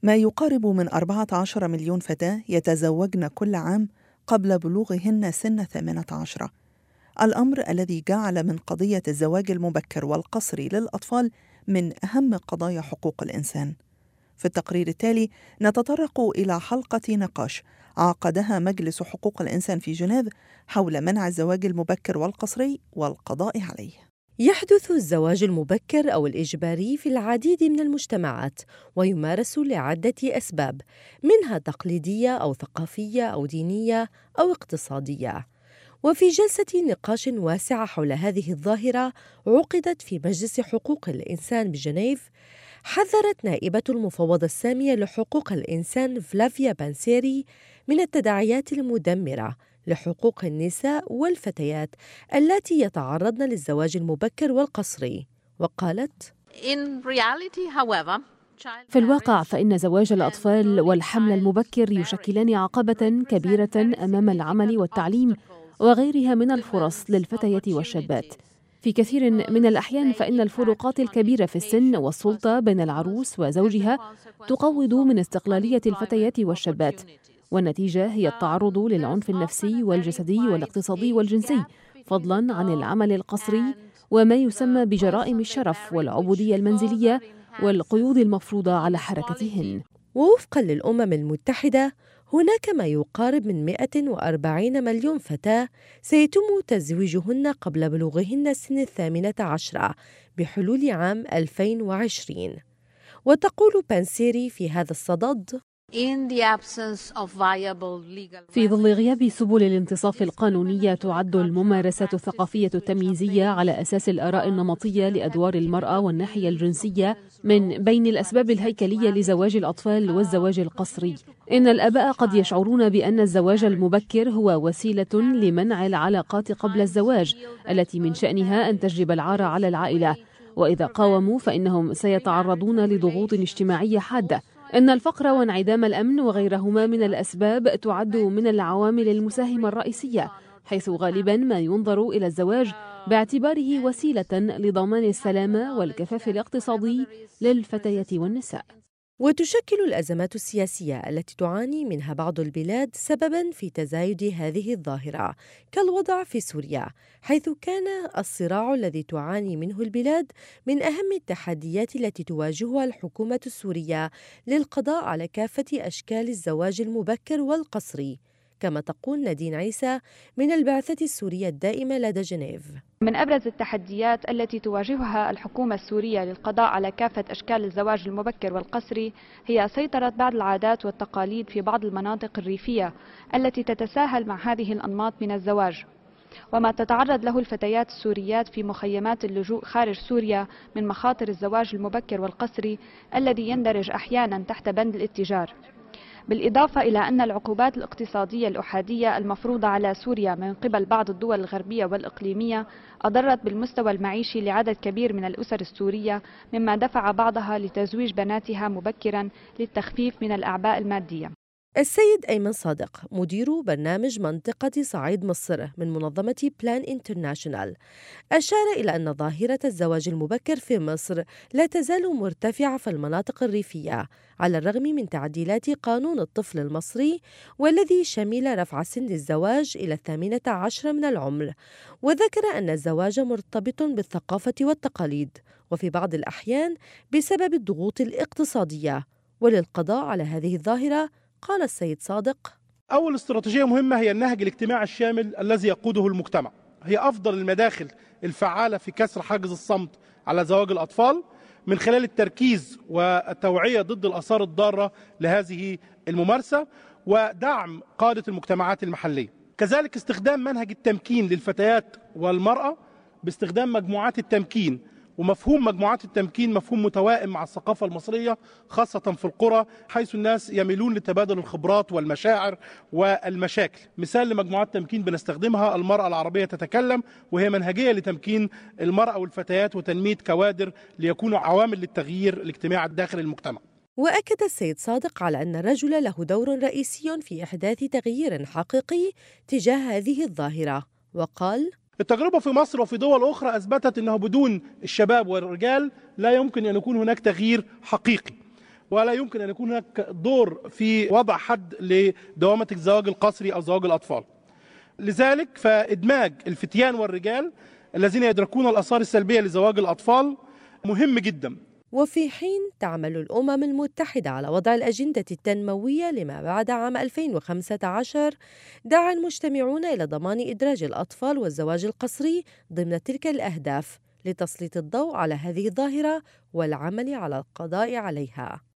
ما يقارب من 14 مليون فتاة يتزوجن كل عام قبل بلوغهن سن 18. الأمر الذي جعل من قضية الزواج المبكر والقسري للأطفال من أهم قضايا حقوق الإنسان. في التقرير التالي نتطرق إلى حلقة نقاش عقدها مجلس حقوق الإنسان في جنيف حول منع الزواج المبكر والقسري والقضاء عليه. يحدث الزواج المبكر أو الإجباري في العديد من المجتمعات، ويمارس لعدة أسباب، منها تقليدية أو ثقافية أو دينية أو اقتصادية. وفي جلسة نقاش واسعة حول هذه الظاهرة عقدت في مجلس حقوق الإنسان بجنيف، حذرت نائبة المفوضة السامية لحقوق الإنسان فلافيا بانسيري من التداعيات المدمرة لحقوق النساء والفتيات اللاتي يتعرضن للزواج المبكر والقسري، وقالت: في الواقع فإن زواج الأطفال والحمل المبكر يشكلان عقبة كبيرة أمام العمل والتعليم وغيرها من الفرص للفتيات والشابات. في كثير من الأحيان فإن الفروقات الكبيرة في السن والسلطة بين العروس وزوجها تقوض من استقلالية الفتيات والشابات، والنتيجة هي التعرض للعنف النفسي والجسدي والاقتصادي والجنسي، فضلاً عن العمل القسري وما يسمى بجرائم الشرف والعبودية المنزلية والقيود المفروضة على حركتهن. ووفقاً للأمم المتحدة، هناك ما يقارب من 140 مليون فتاة سيتم تزويجهن قبل بلوغهن سن 18 بحلول عام 2020. وتقول بانسيري في هذا الصدد: في ظل غياب سبل الانتصاف القانونية، تعد الممارسة الثقافية التمييزية على أساس الآراء النمطية لأدوار المرأة والناحية الجنسية من بين الأسباب الهيكلية لزواج الأطفال والزواج القسري. إن الآباء قد يشعرون بأن الزواج المبكر هو وسيلة لمنع العلاقات قبل الزواج التي من شأنها أن تجلب العار على العائلة، وإذا قاوموا فإنهم سيتعرضون لضغوط اجتماعية حادة. إن الفقر وانعدام الأمن وغيرهما من الأسباب تعد من العوامل المساهمة الرئيسية، حيث غالبا ما ينظر إلى الزواج باعتباره وسيلة لضمان السلامة والكفاف الاقتصادي للفتيات والنساء. وتشكل الأزمات السياسية التي تعاني منها بعض البلاد سبباً في تزايد هذه الظاهرة، كالوضع في سوريا، حيث كان الصراع الذي تعاني منه البلاد من أهم التحديات التي تواجهها الحكومة السورية للقضاء على كافة أشكال الزواج المبكر والقسري، كما تقول نادين عيسى من البعثة السورية الدائمة لدى جنيف. من أبرز التحديات التي تواجهها الحكومة السورية للقضاء على كافة أشكال الزواج المبكر والقسري هي سيطرة بعض العادات والتقاليد في بعض المناطق الريفية التي تتساهل مع هذه الأنماط من الزواج، وما تتعرض له الفتيات السوريات في مخيمات اللجوء خارج سوريا من مخاطر الزواج المبكر والقسري الذي يندرج أحيانا تحت بند الاتجار. بالإضافة إلى أن العقوبات الاقتصادية الأحادية المفروضة على سوريا من قبل بعض الدول الغربية والإقليمية أضرت بالمستوى المعيشي لعدد كبير من الأسر السورية، مما دفع بعضها لتزويج بناتها مبكرا للتخفيف من الأعباء المادية. السيد أيمن صادق مدير برنامج منطقة صعيد مصر من منظمة بلان انترناشونال أشار إلى أن ظاهرة الزواج المبكر في مصر لا تزال مرتفعة في المناطق الريفية على الرغم من تعديلات قانون الطفل المصري، والذي شمل رفع سن الزواج إلى 18 من العمر. وذكر أن الزواج مرتبط بالثقافة والتقاليد، وفي بعض الأحيان بسبب الضغوط الاقتصادية. وللقضاء على هذه الظاهرة قال السيد صادق: أول استراتيجية مهمة هي النهج الاجتماعي الشامل الذي يقوده المجتمع، هي أفضل المداخل الفعالة في كسر حاجز الصمت على زواج الأطفال من خلال التركيز والتوعية ضد الآثار الضارة لهذه الممارسة ودعم قادة المجتمعات المحلية. كذلك استخدام منهج التمكين للفتيات والمرأة باستخدام مجموعات التمكين، ومفهوم مجموعات التمكين مفهوم متوائم مع الثقافة المصرية خاصة في القرى، حيث الناس يميلون لتبادل الخبرات والمشاعر والمشاكل. مثال لمجموعات تمكين بنستخدمها المرأة العربية تتكلم، وهي منهجية لتمكين المرأة والفتيات وتنمية كوادر ليكونوا عوامل للتغيير الاجتماعي داخل المجتمع. وأكد السيد صادق على أن الرجل له دور رئيسي في إحداث تغيير حقيقي تجاه هذه الظاهرة، وقال: التجربة في مصر وفي دول أخرى أثبتت أنه بدون الشباب والرجال لا يمكن أن يكون هناك تغيير حقيقي. ولا يمكن أن يكون هناك دور في وضع حد لدوامة الزواج القسري أو زواج الأطفال. لذلك فإدماج الفتيان والرجال الذين يدركون الآثار السلبية لزواج الأطفال مهم جدا. وفي حين تعمل الأمم المتحدة على وضع الأجندة التنموية لما بعد عام 2015، دعا المجتمعون إلى ضمان إدراج الأطفال والزواج القسري ضمن تلك الأهداف لتسليط الضوء على هذه الظاهرة والعمل على القضاء عليها.